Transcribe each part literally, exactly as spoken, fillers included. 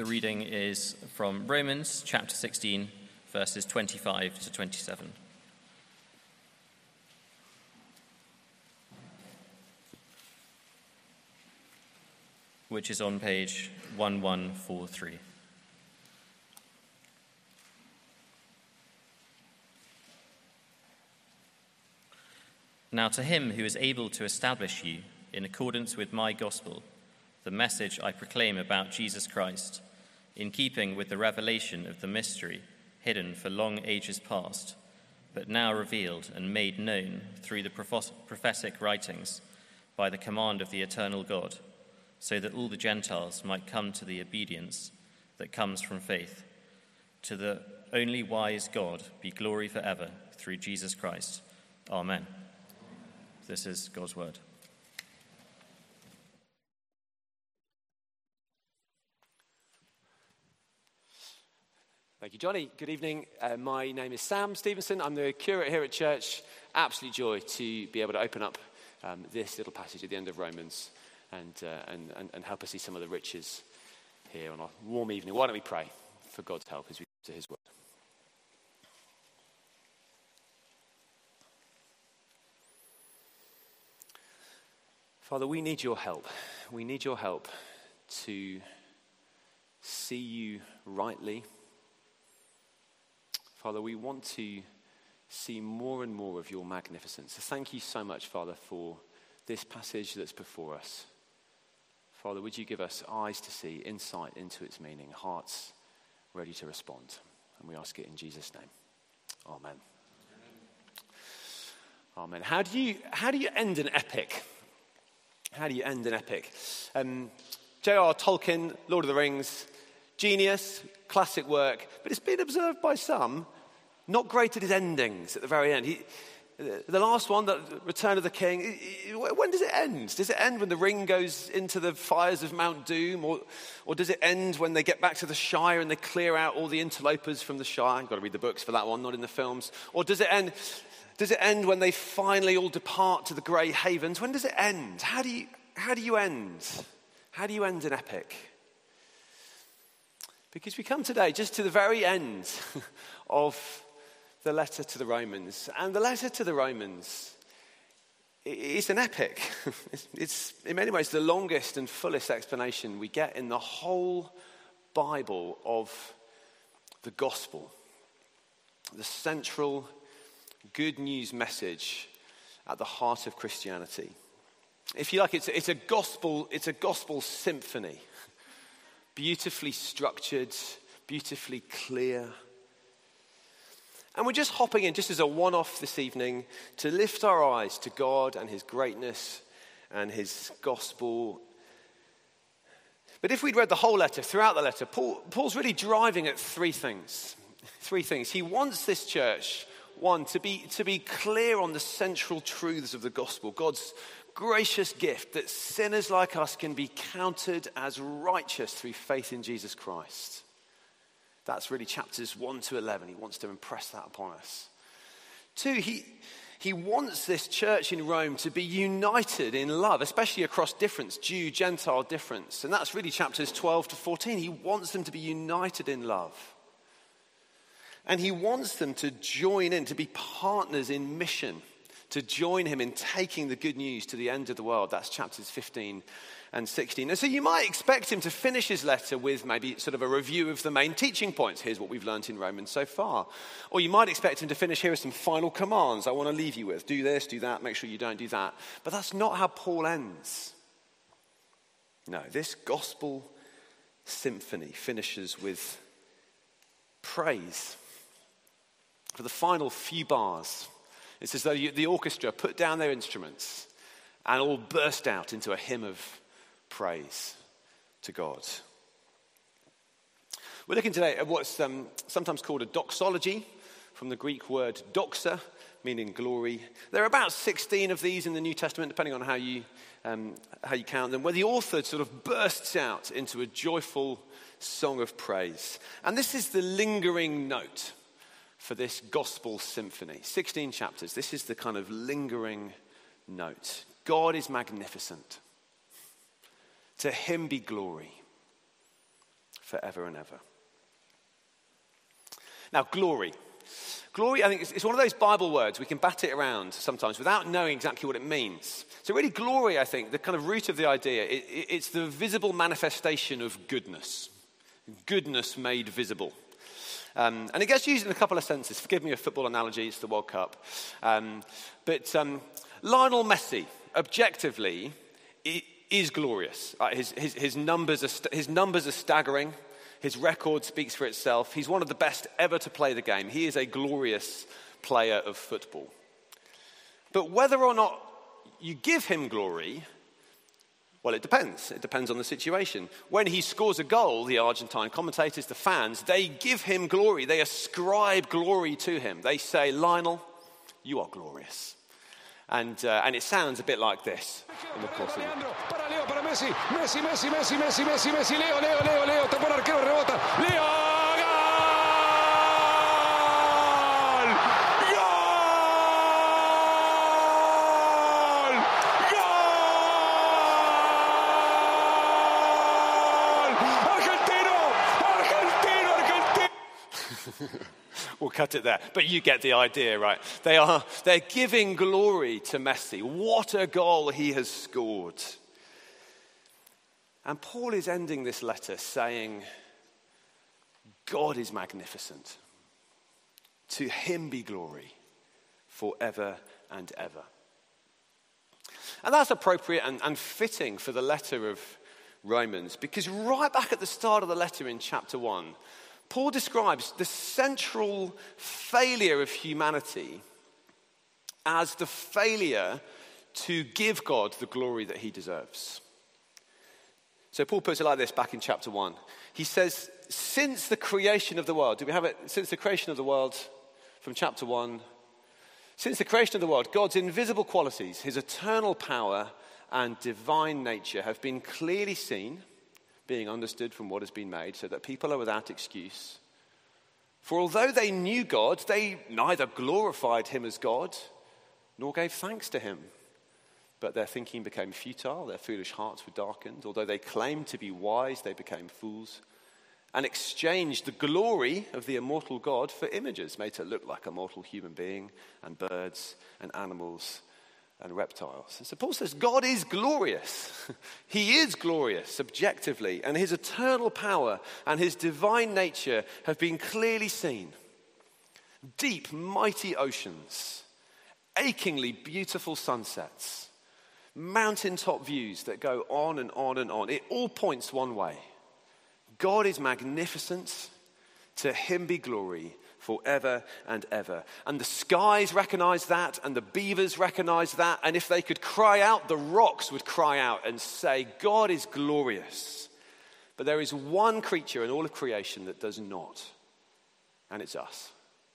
The reading is from Romans chapter sixteen, verses twenty-five to twenty-seven. Which is on page eleven forty-three. Now to him who is able to establish you in accordance with my gospel, the message I proclaim about Jesus Christ, in keeping with the revelation of the mystery hidden for long ages past, but now revealed and made known through the prophetic writings by the command of the eternal God, so that all the Gentiles might come to the obedience that comes from faith. To the only wise God be glory forever through Jesus Christ. Amen. This is God's word. Thank you, Johnny. Good evening. Uh, my name is Sam Stevenson. I'm the curate here at church. Absolute joy to be able to open up um, this little passage at the end of Romans and, uh, and, and, and help us see some of the riches here on a warm evening. Why don't we pray for God's help as we come to his word? Father, we need your help. We need your help to see you rightly. Father, we want to see more and more of your magnificence. So thank you so much, Father, for this passage that's before us. Father, would you give us eyes to see, insight into its meaning, hearts ready to respond? And we ask it in Jesus' name. Amen. Amen. How do you, how do you end an epic? How do you end an epic? Um, J R R Tolkien, Lord of the Rings, genius, classic work, but it's been observed by some not great at his endings at the very end. He, the last one, the Return of the King, when does it end? Does it end when the ring goes into the fires of Mount Doom? Or, or does it end when they get back to the Shire and they clear out all the interlopers from the Shire? You've got to read the books for that one, not in the films. Or does it end, does it end when they finally all depart to the Grey Havens? When does it end? How do you, how do you end? How do you end an epic? Because we come today just to the very end of the letter to the Romans. And the letter to the Romans is an epic. It's in many ways the longest and fullest explanation we get in the whole Bible of the gospel. The central good news message at the heart of Christianity. If you like, it's, it's a gospel, it's a gospel symphony. Beautifully structured, beautifully clear. And we're just hopping in, just as a one-off this evening, to lift our eyes to God and his greatness and his gospel. But if we'd read the whole letter, throughout the letter, Paul, Paul's really driving at three things. Three things. He wants this church, one, to be, to be clear on the central truths of the gospel. God's gracious gift that sinners like us can be counted as righteous through faith in Jesus Christ. That's really chapters one to eleven. He wants to impress that upon us. Two, he, he wants this church in Rome to be united in love, especially across difference, Jew, Gentile difference. And that's really chapters twelve to fourteen. He wants them to be united in love. And he wants them to join in, to be partners in mission, to join him in taking the good news to the end of the world. That's chapters fifteen and sixteen. And so you might expect him to finish his letter with maybe sort of a review of the main teaching points. Here's what we've learned in Romans so far. Or you might expect him to finish, here are some final commands I want to leave you with. Do this, do that, make sure you don't do that. But that's not how Paul ends. No, this gospel symphony finishes with praise. For the final few bars, it's as though you, the orchestra put down their instruments and all burst out into a hymn of praise to God. We're looking today at what's um, sometimes called a doxology, from the Greek word doxa, meaning glory. There are about sixteen of these in the New Testament, depending on how you um, how you count them, where the author sort of bursts out into a joyful song of praise. And this is the lingering note for this gospel symphony. sixteen chapters. This is the kind of lingering note. God is magnificent. To him be glory forever and ever. Now, glory. Glory, I think, it's one of those Bible words we can bat it around sometimes without knowing exactly what it means. So really, glory, I think, the kind of root of the idea, it, it, it's the visible manifestation of goodness. Goodness made visible. Um, and it gets used in a couple of senses. Forgive me a football analogy, it's the World Cup. Um, but um, Lionel Messi, objectively, is glorious. Uh, his, his, his, numbers are st- his numbers are staggering. His record speaks for itself. He's one of the best ever to play the game. He is a glorious player of football. But whether or not you give him glory, well, it depends. It depends on the situation. When he scores a goal, the Argentine commentators, the fans, they give him glory. They ascribe glory to him. They say, Lionel, you are glorious. And, uh, and it sounds a bit like this in the course of the para Leo, para Messi, Messi, Messi, Messi, Messi, Messi, Messi, Leo, Leo, Leo, Leo, tapó el arquero, rebota, Leo, gol, gol, argentino, argentino, argentino. We'll cut it there. But you get the idea, right? They are, they're giving glory to Messi. What a goal he has scored. And Paul is ending this letter saying, God is magnificent. To him be glory forever and ever. And that's appropriate and, and fitting for the letter of Romans, because right back at the start of the letter in chapter one, Paul describes the central failure of humanity as the failure to give God the glory that he deserves. So Paul puts it like this back in chapter one. He says, since the creation of the world, do we have it? Since the creation of the world from chapter one, since the creation of the world, God's invisible qualities, his eternal power and divine nature have been clearly seen, being understood from what has been made, so that people are without excuse. For although they knew God, they neither glorified him as God, nor gave thanks to him. But their thinking became futile, their foolish hearts were darkened. Although they claimed to be wise, they became fools, and exchanged the glory of the immortal God for images made to look like a mortal human being, and birds, and animals, and reptiles. And so Paul says God is glorious. He is glorious objectively, and his eternal power and his divine nature have been clearly seen. Deep, mighty oceans, achingly beautiful sunsets, mountaintop views that go on and on and on. It all points one way. God is magnificent. To him be glory forever and ever. And the skies recognize that, and the beavers recognize that, and if they could cry out, the rocks would cry out and say, God is glorious. But there is one creature in all of creation that does not, and it's us.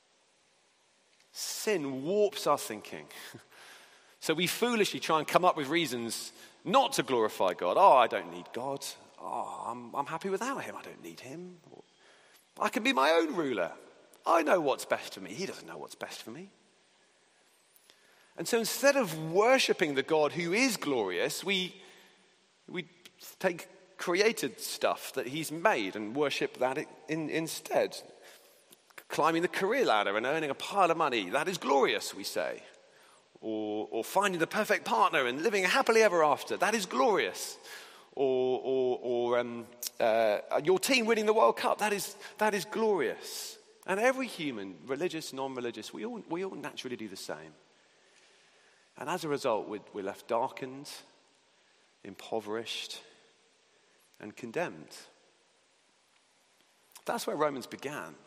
Sin warps our thinking. So we foolishly try and come up with reasons not to glorify God. Oh, I don't need God. Oh, I'm, I'm happy without him. I don't need him. I can be my own ruler. I know what's best for me. He doesn't know what's best for me. And so instead of worshipping the God who is glorious, we, we take created stuff that he's made and worship that in, instead. Climbing the career ladder and earning a pile of money, that is glorious, we say. Or, or finding the perfect partner and living happily ever after, that is glorious. Or, or, or um, uh, your team winning the World Cup, that is, that is glorious. And every human, religious, non-religious, we all, we all naturally do the same. And as a result, we're, we're left darkened, impoverished, and condemned. That's where Romans began.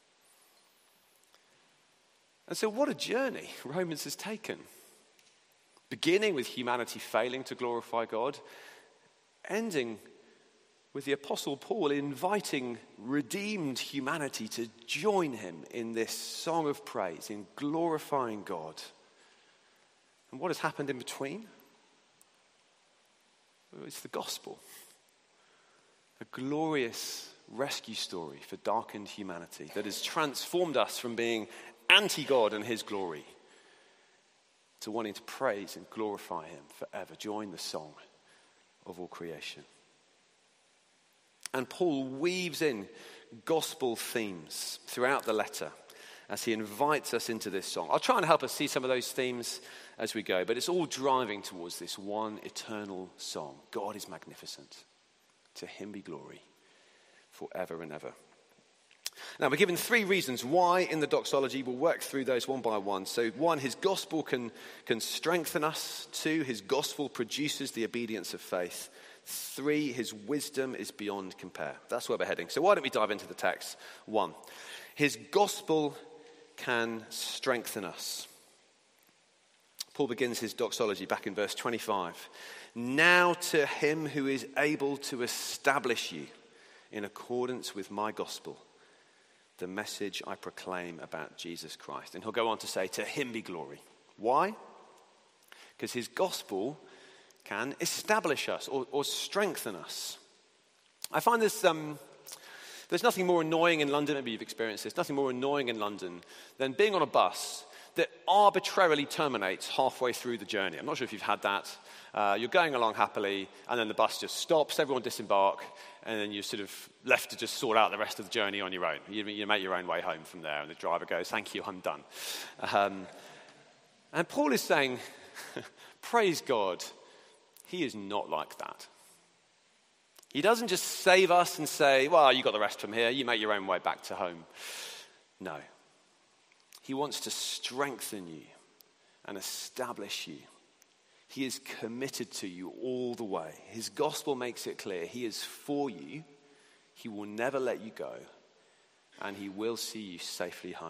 And so what a journey Romans has taken. Beginning with humanity failing to glorify God, ending with the Apostle Paul inviting redeemed humanity to join him in this song of praise, in glorifying God. And what has happened in between? Well, it's the gospel. A glorious rescue story for darkened humanity that has transformed us from being anti-God and his glory to wanting to praise and glorify him forever. Join the song of all creation. And Paul weaves in gospel themes throughout the letter as he invites us into this song. I'll try and help us see some of those themes as we go, but it's all driving towards this one eternal song. God is magnificent. To him be glory forever and ever. Now, we're given three reasons why in the doxology. We'll work through those one by one. So one, his gospel can, can strengthen us. Two, his gospel produces the obedience of faith. Three, his wisdom is beyond compare. That's where we're heading. So why don't we dive into the text? One, his gospel can strengthen us. Paul begins his doxology back in verse twenty-five. Now to him who is able to establish you in accordance with my gospel, the message I proclaim about Jesus Christ. And he'll go on to say, to him be glory. Why? Because his gospel can establish us or, or strengthen us. I find this, um, there's nothing more annoying in London, maybe you've experienced this, nothing more annoying in London than being on a bus that arbitrarily terminates halfway through the journey. I'm not sure if you've had that. Uh, you're going along happily, and then the bus just stops, everyone disembark, and then you're sort of left to just sort out the rest of the journey on your own. You, you make your own way home from there, and the driver goes, thank you, I'm done. Um, and Paul is saying, praise God, he is not like that. He doesn't just save us and say, well, you got the rest from here, you make your own way back to home. No. He wants to strengthen you and establish you. He is committed to you all the way. His gospel makes it clear. He is for you. He will never let you go. And he will see you safely home.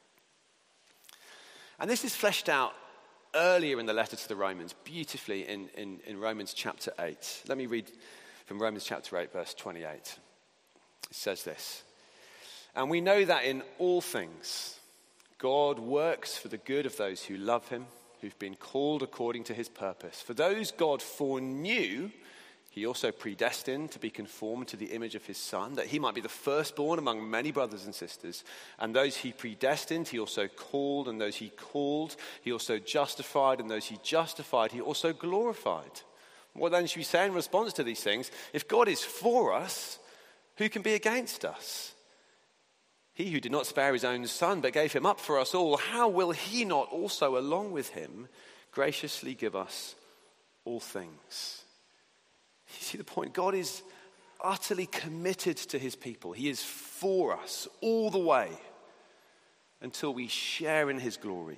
And this is fleshed out earlier in the letter to the Romans, beautifully in, in, in Romans chapter eight. Let me read from Romans chapter eight, verse twenty-eight. It says this. And we know that in all things, God works for the good of those who love him, who've been called according to his purpose. For those God foreknew, he also predestined to be conformed to the image of his Son, that he might be the firstborn among many brothers and sisters. And those he predestined, he also called, and those he called, he also justified, and those he justified, he also glorified. What then should we say in response to these things? If God is for us, who can be against us? He who did not spare his own Son, but gave him up for us all, how will he not also, along with him, graciously give us all things? You see the point? God is utterly committed to his people. He is for us all the way until we share in his glory.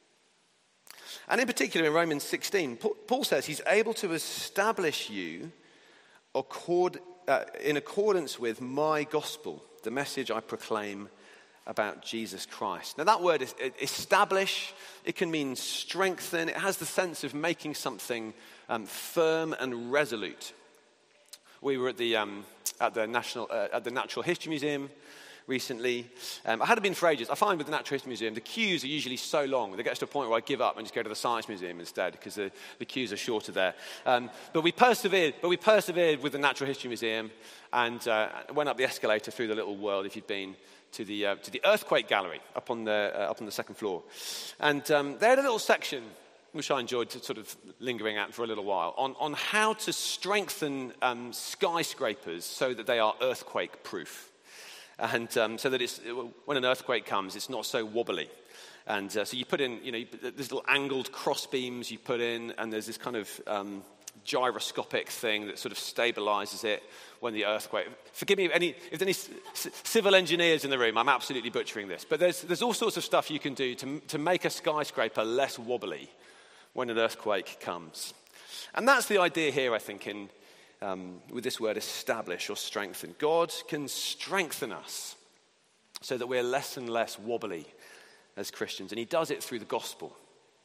And in particular in Romans sixteen, Paul says he's able to establish you accord, uh, in accordance with my gospel, the message I proclaim about Jesus Christ. Now that word is establish, it can mean strengthen. It has the sense of making something um, firm and resolute. We were at the um, at the national uh, at the Natural History Museum recently. Um, I hadn't been for ages. I find with the Natural History Museum, the queues are usually so long. They get to a point where I give up and just go to the Science Museum instead because the, the queues are shorter there. Um, but we persevered. But we persevered with the Natural History Museum and uh, went up the escalator through the little world. If you've been to the uh, to the earthquake gallery up on the uh, up on the second floor, and um, they had a little section which I enjoyed sort of lingering at for a little while, on, on how to strengthen um, skyscrapers so that they are earthquake-proof. And um, so that it's, when an earthquake comes, it's not so wobbly. And uh, so you put in, you know, there's little angled cross beams you put in, and there's this kind of um, gyroscopic thing that sort of stabilizes it when the earthquake. Forgive me if any, if any c- civil engineers in the room, I'm absolutely butchering this. But there's, there's all sorts of stuff you can do to, to make a skyscraper less wobbly when an earthquake comes. And that's the idea here, I think, in um, with this word establish or strengthen. God can strengthen us so that we're less and less wobbly as Christians. And he does it through the gospel.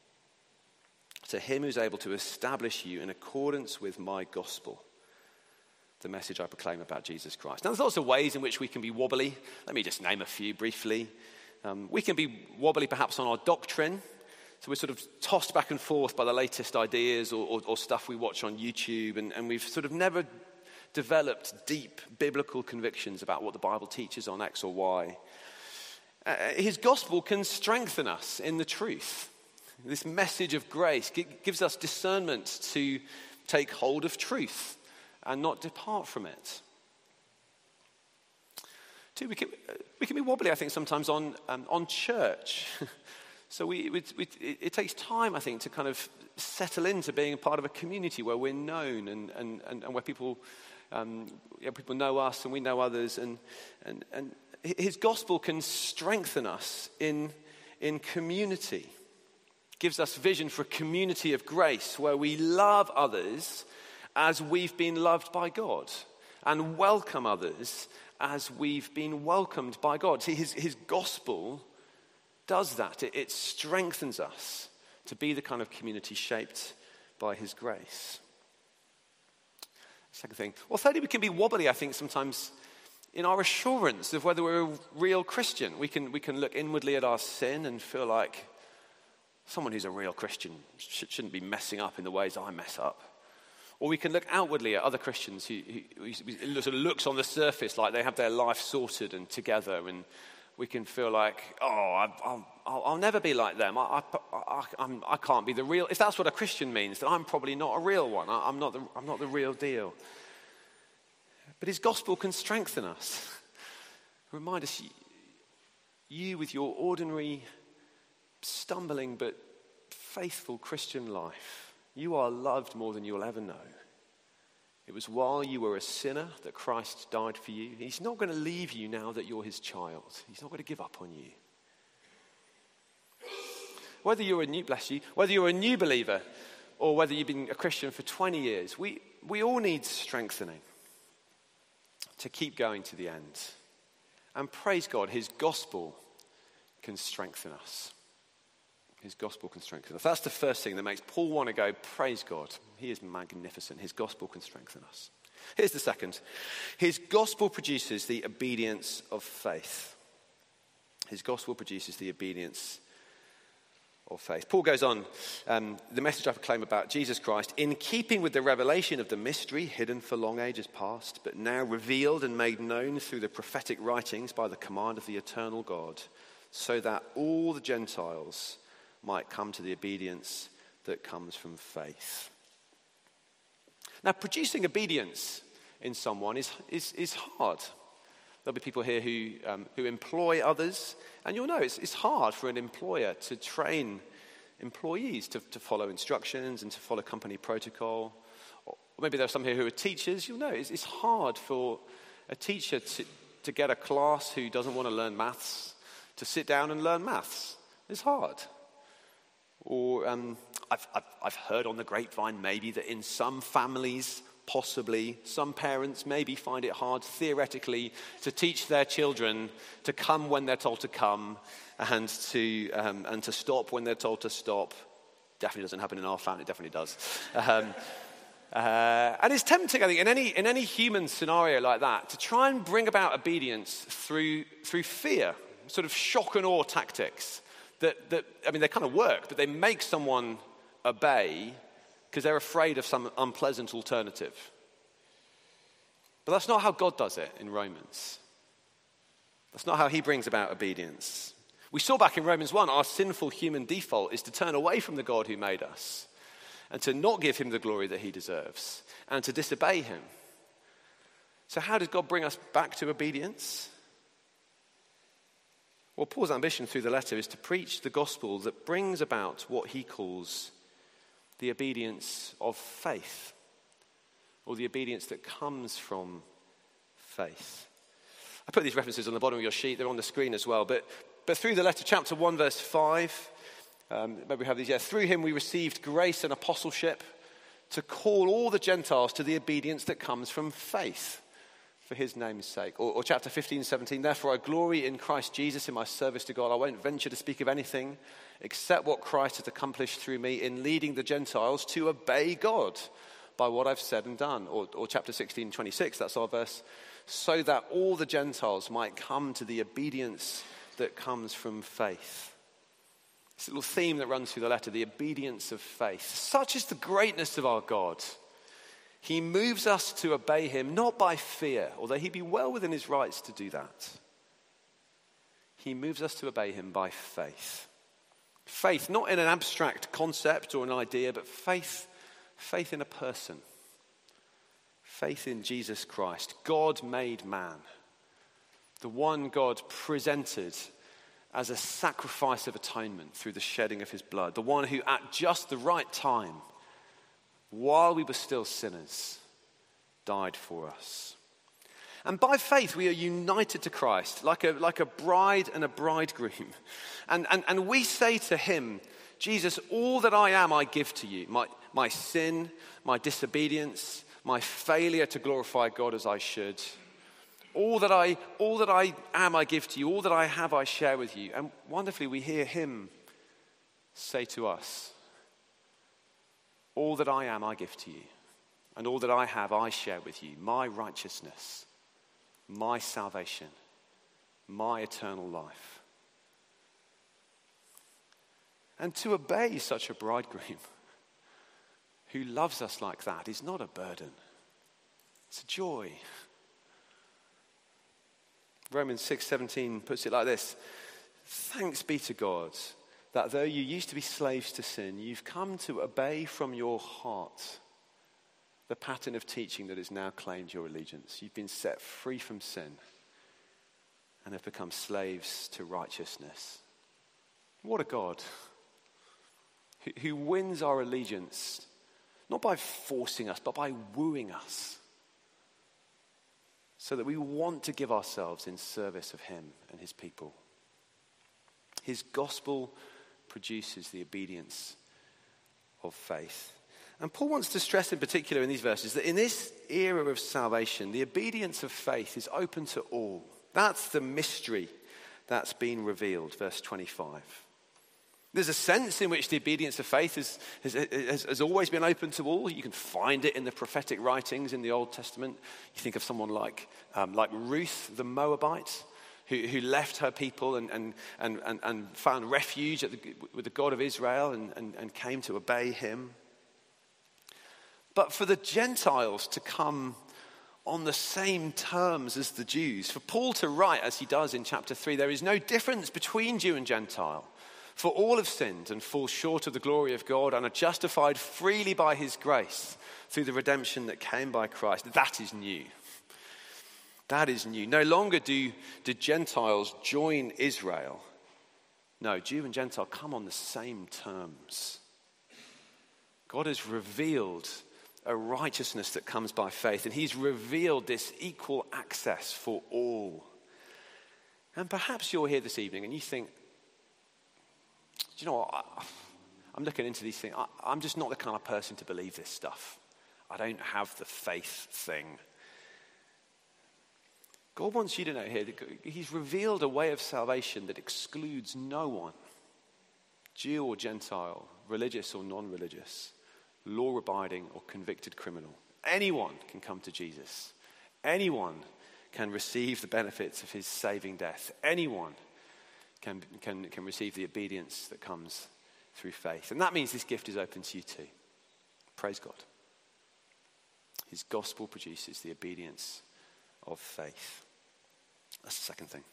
To him who's able to establish you in accordance with my gospel, the message I proclaim about Jesus Christ. Now, there's lots of ways in which we can be wobbly. Let me just name a few briefly. Um, we can be wobbly perhaps on our doctrine. So we're sort of tossed back and forth by the latest ideas or, or, or stuff we watch on YouTube, and, and we've sort of never developed deep biblical convictions about what the Bible teaches on X or Y. Uh, his gospel can strengthen us in the truth. This message of grace gives us discernment to take hold of truth and not depart from it. Two, we can, we can be wobbly, I think, sometimes on, um, on church. So we, we, we, it takes time, I think, to kind of settle into being a part of a community where we're known and, and, and, and where people, um, you know, people know us and we know others. And, and, and his gospel can strengthen us in, in community. Gives us vision for a community of grace where we love others as we've been loved by God and welcome others as we've been welcomed by God. See, his, his gospel does that. It, it strengthens us to be the kind of community shaped by his grace. Second thing. Well, thirdly, we can be wobbly, I think, sometimes in our assurance of whether we're a real Christian. We can, we can look inwardly at our sin and feel like someone who's a real Christian sh- shouldn't be messing up in the ways I mess up. Or we can look outwardly at other Christians who, who, who sort of looks on the surface like they have their life sorted and together, and we can feel like, oh, I, I'll, I'll, I'll never be like them. I, I, I, I'm, I can't be the real. If that's what a Christian means, then I'm probably not a real one. I, I'm not the, I'm not the real deal. But his gospel can strengthen us, remind us, you with your ordinary, stumbling but faithful Christian life, you are loved more than you'll ever know. It was while you were a sinner that Christ died for you. He's not going to leave you now that you're his child. He's not going to give up on you. Whether you're a new, bless you, whether you're a new believer or whether you've been a Christian for twenty years, we, we all need strengthening to keep going to the end. And praise God, his gospel can strengthen us. His gospel can strengthen us. That's the first thing that makes Paul want to go, praise God. He is magnificent. His gospel can strengthen us. Here's the second. His gospel produces the obedience of faith. His gospel produces the obedience of faith. Paul goes on, um, the message I proclaim about Jesus Christ, in keeping with the revelation of the mystery hidden for long ages past, but now revealed and made known through the prophetic writings by the command of the eternal God, so that all the Gentiles might come to the obedience that comes from faith. Now, producing obedience in someone is, is, is hard. There'll be people here who, um, who employ others, and you'll know it's, it's hard for an employer to train employees to, to follow instructions and to follow company protocol. Or maybe there are some here who are teachers. You'll know it's, it's hard for a teacher to, to get a class who doesn't want to learn maths to sit down and learn maths. It's hard. Or um, I've, I've, I've heard on the grapevine maybe that in some families, possibly, some parents maybe find it hard theoretically to teach their children to come when they're told to come and to, um, and to stop when they're told to stop. Definitely doesn't happen in our family, it definitely does. Um, uh, and it's tempting, I think, in any, in any human scenario like that, to try and bring about obedience through, through fear, sort of shock and awe tactics. That, that, I mean, they kind of work, but they make someone obey because they're afraid of some unpleasant alternative. But that's not how God does it in Romans. That's not how he brings about obedience. We saw back in Romans one, our sinful human default is to turn away from the God who made us and to not give him the glory that he deserves and to disobey him. So how does God bring us back to obedience? Well, Paul's ambition through the letter is to preach the gospel that brings about what he calls the obedience of faith, or the obedience that comes from faith. I put these references on the bottom of your sheet. They're on the screen as well. But, but through the letter, chapter one, verse five, um, maybe we have these, yeah. Through him we received grace and apostleship to call all the Gentiles to the obedience that comes from faith, for his name's sake. Or, or chapter fifteen, seventeen, therefore I glory in Christ Jesus in my service to God. I won't venture to speak of anything except what Christ has accomplished through me in leading the Gentiles to obey God by what I've said and done. Or, or chapter sixteen, twenty-six, that's our verse. So that all the Gentiles might come to the obedience that comes from faith. This little theme that runs through the letter, the obedience of faith. Such is the greatness of our God. He moves us to obey him, not by fear, although he'd be well within his rights to do that. He moves us to obey him by faith. Faith, not in an abstract concept or an idea, but faith, faith in a person. Faith in Jesus Christ, God made man, The one God presented as a sacrifice of atonement through the shedding of his blood. The one who at just the right time, while we were still sinners, died for us. And by faith we are united to Christ like a, like a bride and a bridegroom. And, and, and we say to him, Jesus, all that I am I give to you. My, my sin, my disobedience, my failure to glorify God as I should. All that I, all that I am I give to you. All that I have I share with you. And wonderfully we hear him say to us, all that I am I give to you. And all that I have I share with you. My righteousness, my salvation, my eternal life. And to obey such a bridegroom who loves us like that is not a burden. It's a joy. Romans six seventeen puts it like this. Thanks be to God that though you used to be slaves to sin, you've come to obey from your heart the pattern of teaching that has now claimed your allegiance. You've been set free from sin and have become slaves to righteousness. What a God who, who wins our allegiance, not by forcing us, but by wooing us, so that we want to give ourselves in service of him and his people. His gospel produces the obedience of faith. And Paul wants to stress in particular in these verses that in this era of salvation, the obedience of faith is open to all. That's the mystery that's been revealed, verse twenty-five. There's a sense in which the obedience of faith has, has, has, has always been open to all. You can find it in the prophetic writings in the Old Testament. You think of someone like, um, like Ruth the Moabite, who, who left her people and, and, and, and, and found refuge at the, with the God of Israel and, and, and came to obey him. But for the Gentiles to come on the same terms as the Jews, for Paul to write, as he does in chapter three, there is no difference between Jew and Gentile. For all have sinned and fall short of the glory of God and are justified freely by his grace through the redemption that came by Christ. That is new. That is new. No longer do, do Gentiles join Israel. No, Jew and Gentile come on the same terms. God has revealed a righteousness that comes by faith, and he's revealed this equal access for all. And perhaps you're here this evening and you think, do you know what? I, I'm looking into these things. I, I'm just not the kind of person to believe this stuff. I don't have the faith thing. God wants you to know here that he's revealed a way of salvation that excludes no one, Jew or Gentile, religious or non-religious, law-abiding or convicted criminal. Anyone can come to Jesus. Anyone can receive the benefits of his saving death. Anyone can, can, can receive the obedience that comes through faith. And that means this gift is open to you too. Praise God. His gospel produces the obedience of faith. That's the second thing.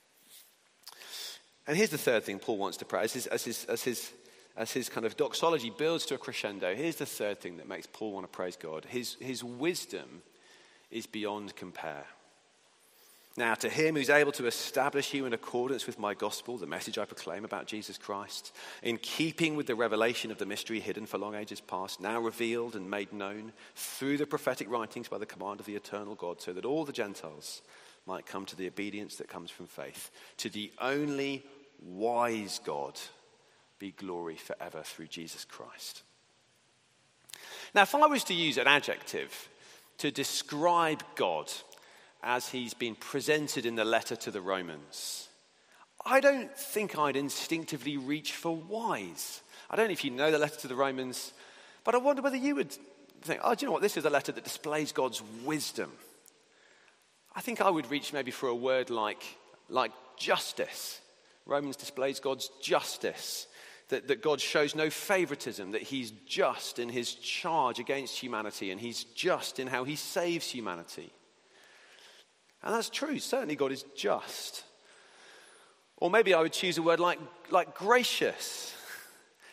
And here's the third thing Paul wants to pray. As his, as his, as his, as his kind of doxology builds to a crescendo, here's the third thing that makes Paul want to praise God. His, his wisdom is beyond compare. Now, to him who's able to establish you in accordance with my gospel, the message I proclaim about Jesus Christ, in keeping with the revelation of the mystery hidden for long ages past, now revealed and made known through the prophetic writings by the command of the eternal God, so that all the Gentiles might come to the obedience that comes from faith. To the only wise God be glory forever through Jesus Christ. Now, if I was to use an adjective to describe God as he's been presented in the letter to the Romans, I don't think I'd instinctively reach for wise. I don't know if you know the letter to the Romans, but I wonder whether you would think, oh, do you know what? This is a letter that displays God's wisdom. I think I would reach maybe for a word like, like justice. Romans displays God's justice, that, that God shows no favoritism, that he's just in his charge against humanity and he's just in how he saves humanity. And that's true. Certainly God is just. Or maybe I would choose a word like, like gracious.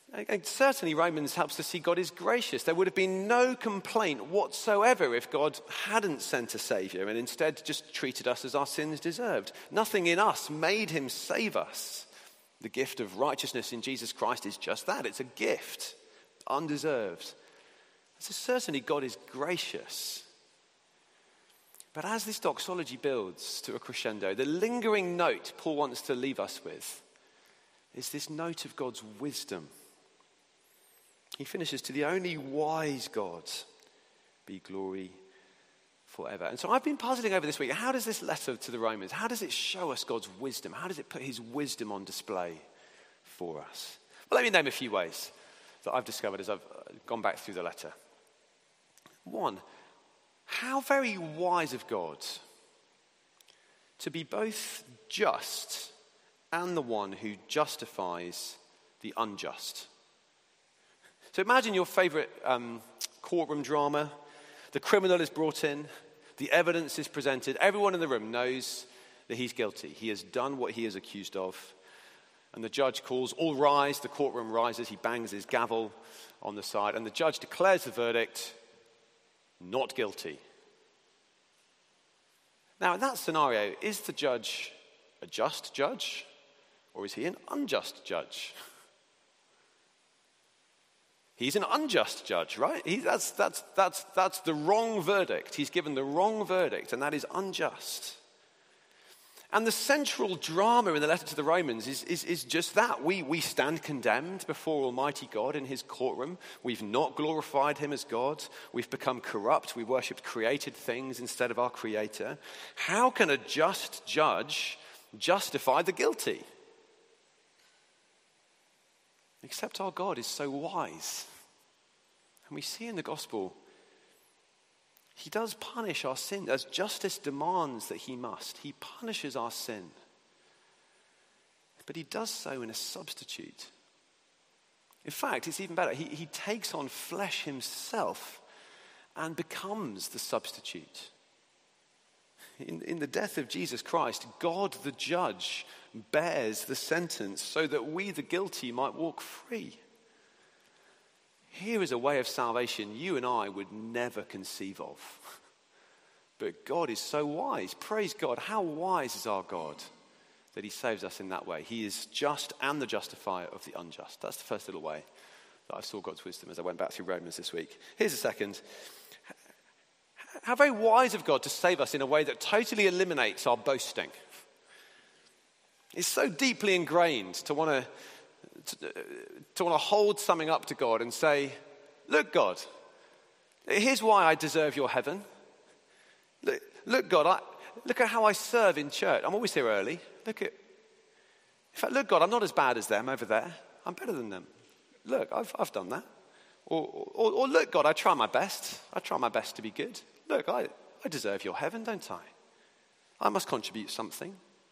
And certainly Romans helps us see God is gracious. There would have been no complaint whatsoever if God hadn't sent a saviour and instead just treated us as our sins deserved. Nothing in us made him save us. The gift of righteousness in Jesus Christ is just that. It's a gift, undeserved. So certainly God is gracious. But as this doxology builds to a crescendo, the lingering note Paul wants to leave us with is this note of God's wisdom. He finishes, to the only wise God be glory forever. And so I've been puzzling over this week, how does this letter to the Romans, how does it show us God's wisdom? How does it put his wisdom on display for us? Well, let me name a few ways that I've discovered as I've gone back through the letter. One, how very wise of God to be both just and the one who justifies the unjust. So imagine your favorite um, courtroom drama. The criminal is brought in. The evidence is presented. Everyone in the room knows that he's guilty. He has done what he is accused of. And the judge calls, all rise. The courtroom rises. He bangs his gavel on the side. And the judge declares the verdict, not guilty. Now, in that scenario, is the judge a just judge? Or is he an unjust judge? He's an unjust judge, right? He, that's, that's, that's, that's the wrong verdict. He's given the wrong verdict, and that is unjust. And the central drama in the letter to the Romans is, is, is just that. We, we stand condemned before Almighty God in his courtroom. We've not glorified him as God. We've become corrupt. We worshipped created things instead of our Creator. How can a just judge justify the guilty? Except our God is so wise. And we see in the gospel, he does punish our sin as justice demands that he must. He punishes our sin. But he does so in a substitute. In fact, it's even better. He, he takes on flesh himself and becomes the substitute. In, in the death of Jesus Christ, God the judge bears the sentence so that we, the guilty, might walk free. Here is a way of salvation you and I would never conceive of. But God is so wise. Praise God. How wise is our God that he saves us in that way. He is just and the justifier of the unjust. That's the first little way that I saw God's wisdom as I went back through Romans this week. Here's a second. How very wise of God to save us in a way that totally eliminates our boasting. It's so deeply ingrained to want to, to, to want to hold something up to God and say, look, God, here's why I deserve your heaven. Look, look God, I, look at how I serve in church. I'm always here early. Look at, in fact, look, God, I'm not as bad as them over there. I'm better than them. Look, I've, I've done that. Or, or, or look, God, I try my best. I try my best to be good. Look, I, I deserve your heaven, don't I? I must contribute something.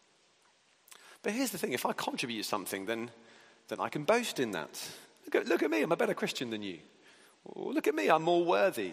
But here's the thing, if I contribute something, then, then I can boast in that. Look at, look at me, I'm a better Christian than you. Or look at me, I'm more worthy.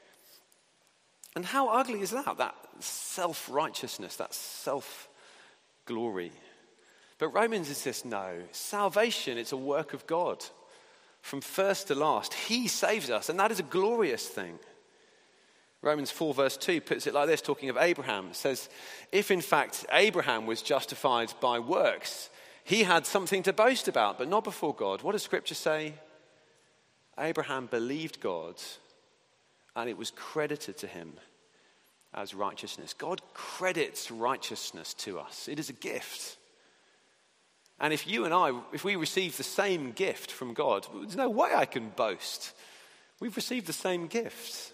And how ugly is that? That self-righteousness, that self-glory. But Romans insists, no, salvation, it's a work of God. From first to last, he saves us, and that is a glorious thing. Romans four verse two puts it like this, talking of Abraham. It says, if in fact Abraham was justified by works, he had something to boast about, but not before God. What does Scripture say? Abraham believed God, and it was credited to him as righteousness. God credits righteousness to us. It is a gift. And if you and I, if we receive the same gift from God, there's no way I can boast. We've received the same gift.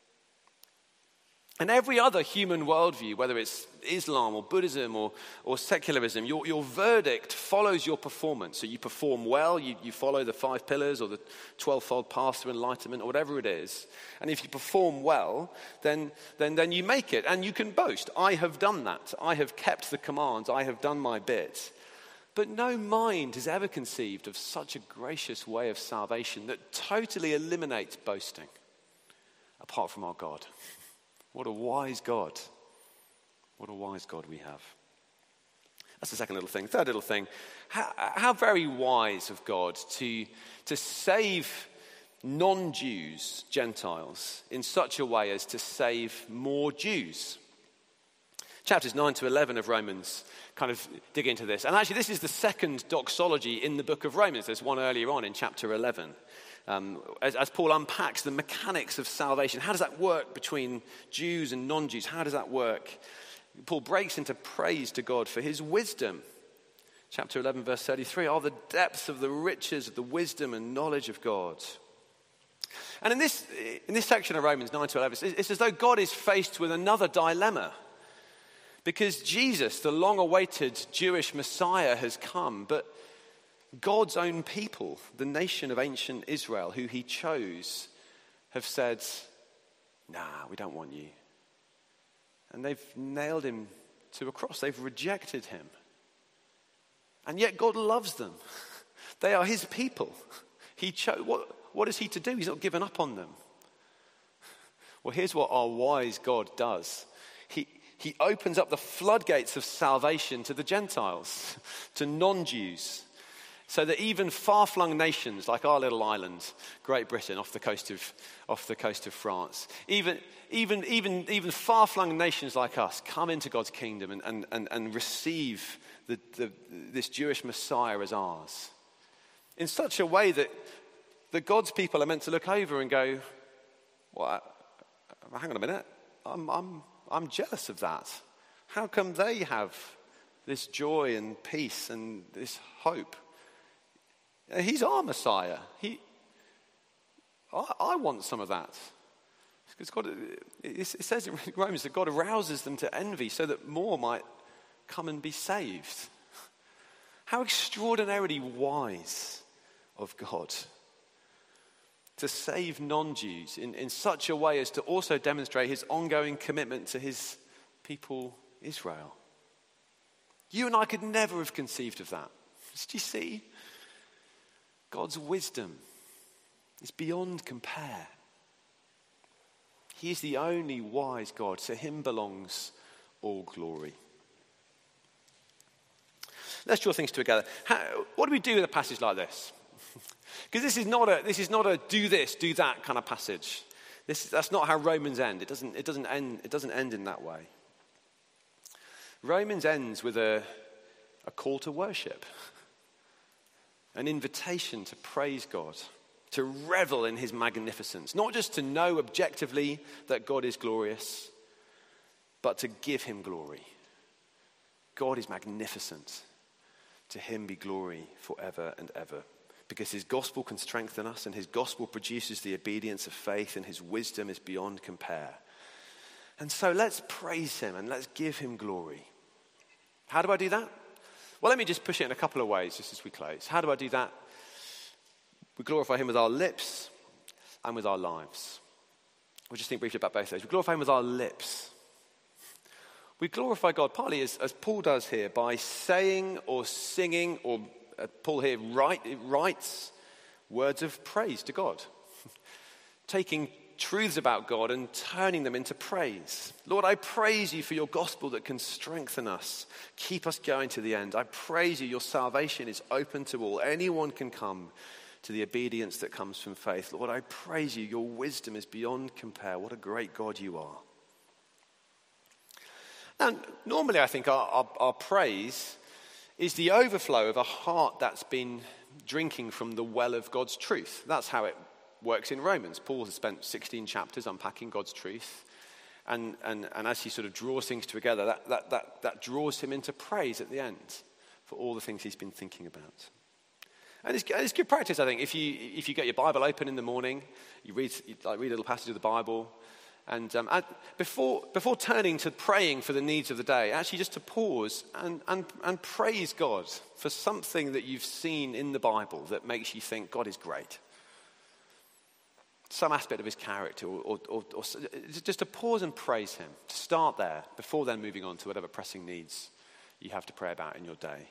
And every other human worldview, whether it's Islam or Buddhism or, or secularism, your, your verdict follows your performance. So you perform well, you, you follow the five pillars or the twelve-fold path to enlightenment or whatever it is. And if you perform well, then, then, then you make it and you can boast. I have done that. I have kept the commands. I have done my bit. But no mind has ever conceived of such a gracious way of salvation that totally eliminates boasting, apart from our God. What a wise God. What a wise God we have. That's the second little thing. Third little thing, how, how very wise of God to, to save non-Jews, Gentiles, in such a way as to save more Jews. Chapters nine to eleven of Romans kind of dig into this. And actually, this is the second doxology in the book of Romans. There's one earlier on in chapter eleven. Um, as, as Paul unpacks the mechanics of salvation, how does that work between Jews and non-Jews? How does that work? Paul breaks into praise to God for his wisdom. Chapter eleven, verse thirty-three, are the depths of the riches of the wisdom and knowledge of God. And in this, in this section of Romans nine to eleven, it's as though God is faced with another dilemma. Because Jesus, the long-awaited Jewish Messiah, has come, but God's own people, the nation of ancient Israel, who he chose, have said, nah, we don't want you. And they've nailed him to a cross. They've rejected him. And yet God loves them. They are his people. He chose. What, what is he to do? He's not given up on them. Well, here's what our wise God does. He, he opens up the floodgates of salvation to the Gentiles, to non-Jews, so that even far-flung nations like our little island, Great Britain, off the coast of, off the coast of France, even, even, even, even far-flung nations like us come into God's kingdom and, and, and, and receive the, the, this Jewish Messiah as ours, in such a way that, that God's people are meant to look over and go, well, hang on a minute, I'm, I'm, I'm jealous of that. How come they have this joy and peace and this hope? He's our Messiah. He, I, I want some of that. Because God, it says in Romans that God arouses them to envy so that more might come and be saved. How extraordinarily wise of God to save non-Jews in, in such a way as to also demonstrate his ongoing commitment to his people, Israel. You and I could never have conceived of that. Did you see? God's wisdom is beyond compare. He is the only wise God. To him belongs all glory. Let's draw things together. How, what do we do with a passage like this? Because this is not a this is not a do this, do that kind of passage. This that's not how Romans end. It doesn't it doesn't end it doesn't end in that way. Romans ends with a a call to worship. An invitation to praise God, to revel in his magnificence, not just to know objectively that God is glorious, but to give him glory. God is magnificent. To him be glory forever and ever. Because his gospel can strengthen us, and his gospel produces the obedience of faith, and his wisdom is beyond compare. And so let's praise him and let's give him glory. How do I do that? Well, let me just push it in a couple of ways just as we close. How do I do that? We glorify him with our lips and with our lives. We'll just think briefly about both those. We glorify him with our lips. We glorify God partly, as, as Paul does here, by saying or singing, or uh, Paul here write, writes words of praise to God. Taking truths about God and turning them into praise. Lord, I praise you for your gospel that can strengthen us, keep us going to the end. I praise you, your salvation is open to all. Anyone can come to the obedience that comes from faith. Lord, I praise you, your wisdom is beyond compare. What a great God you are. Now, normally I think our, our, our praise is the overflow of a heart that's been drinking from the well of God's truth. That's how it works in Romans. Paul has spent sixteen chapters unpacking God's truth. And, and, and as he sort of draws things together, that, that, that, that draws him into praise at the end for all the things he's been thinking about. And it's, it's good practice, I think. If you if you get your Bible open in the morning, you read you, like, read a little passage of the Bible, and um, at, before before turning to praying for the needs of the day, actually just to pause and, and, and praise God for something that you've seen in the Bible that makes you think God is great. Some aspect of his character, or, or, or, or just to pause and praise him, to start there before then moving on to whatever pressing needs you have to pray about in your day.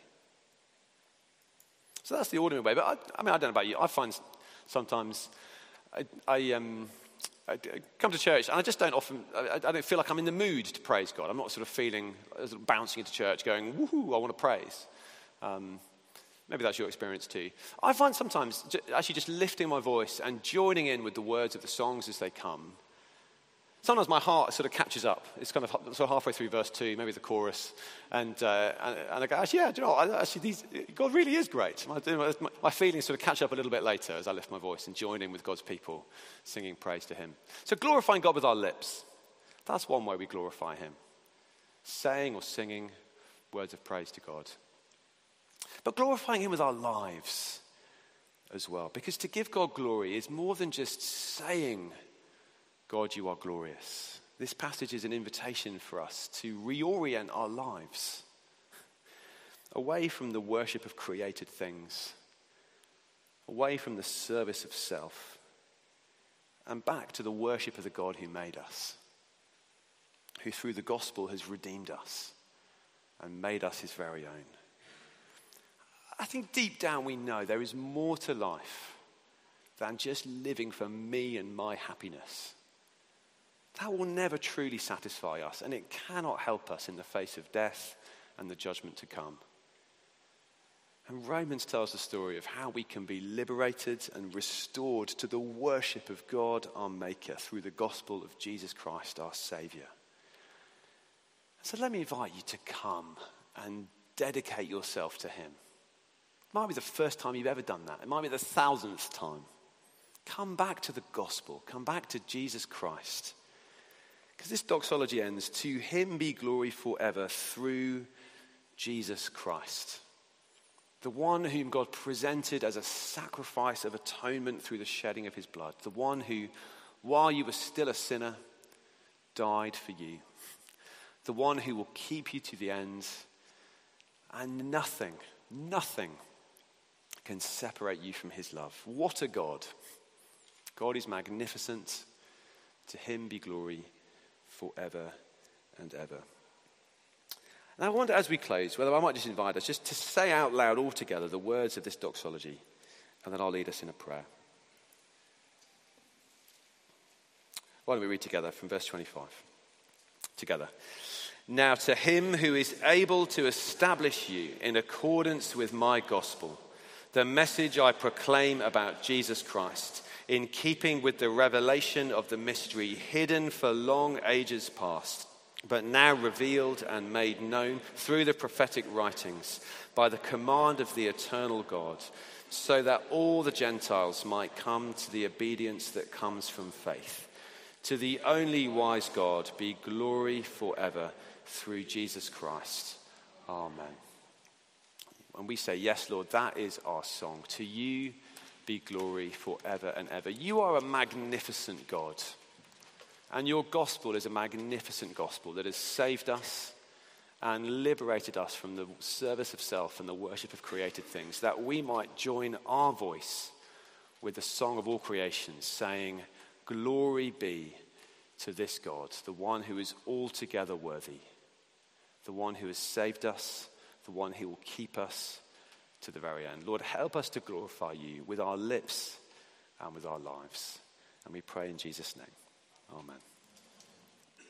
So that's the ordinary way. But I, I mean, I don't know about you. I find sometimes I, I, um, I come to church and I just don't often, I, I don't feel like I'm in the mood to praise God. I'm not sort of feeling, sort of bouncing into church going, woohoo, I want to praise. Um, maybe that's your experience too. I find sometimes actually just lifting my voice and joining in with the words of the songs as they come. Sometimes my heart sort of catches up. It's kind of sort of halfway through verse two, maybe the chorus, and uh, and, and I go, actually, yeah, do you know what? Actually, these, God really is great. My, my feelings sort of catch up a little bit later as I lift my voice and join in with God's people, singing praise to Him. So glorifying God with our lips, that's one way we glorify Him. Saying or singing words of praise to God. But glorifying Him with our lives as well, because to give God glory is more than just saying, God, you are glorious. This passage is an invitation for us to reorient our lives away from the worship of created things, away from the service of self, and back to the worship of the God who made us, who through the gospel has redeemed us and made us His very own. I think deep down we know there is more to life than just living for me and my happiness. That will never truly satisfy us, and it cannot help us in the face of death and the judgment to come. And Romans tells the story of how we can be liberated and restored to the worship of God, our Maker, through the gospel of Jesus Christ, our Saviour. So let me invite you to come and dedicate yourself to Him. It might be the first time you've ever done that. It might be the thousandth time. Come back to the gospel. Come back to Jesus Christ. Because this doxology ends, to Him be glory forever through Jesus Christ. The one whom God presented as a sacrifice of atonement through the shedding of His blood. The one who, while you were still a sinner, died for you. The one who will keep you to the end. And nothing, nothing can separate you from His love. What a God. God is magnificent. To Him be glory forever and ever. And I wonder as we close whether I might just invite us just to say out loud all together the words of this doxology, and then I'll lead us in a prayer. Why don't we read together from verse twenty-five? Together. Now to Him who is able to establish you in accordance with my gospel, the message I proclaim about Jesus Christ, in keeping with the revelation of the mystery hidden for long ages past, but now revealed and made known through the prophetic writings by the command of the eternal God, so that all the Gentiles might come to the obedience that comes from faith. To the only wise God be glory forever through Jesus Christ. Amen. When we say, yes, Lord, that is our song. To you be glory forever and ever. You are a magnificent God. And your gospel is a magnificent gospel that has saved us and liberated us from the service of self and the worship of created things, that we might join our voice with the song of all creation, saying, glory be to this God, the one who is altogether worthy, the one who has saved us, the one who will keep us to the very end. Lord, help us to glorify you with our lips and with our lives. And we pray in Jesus' name. Amen.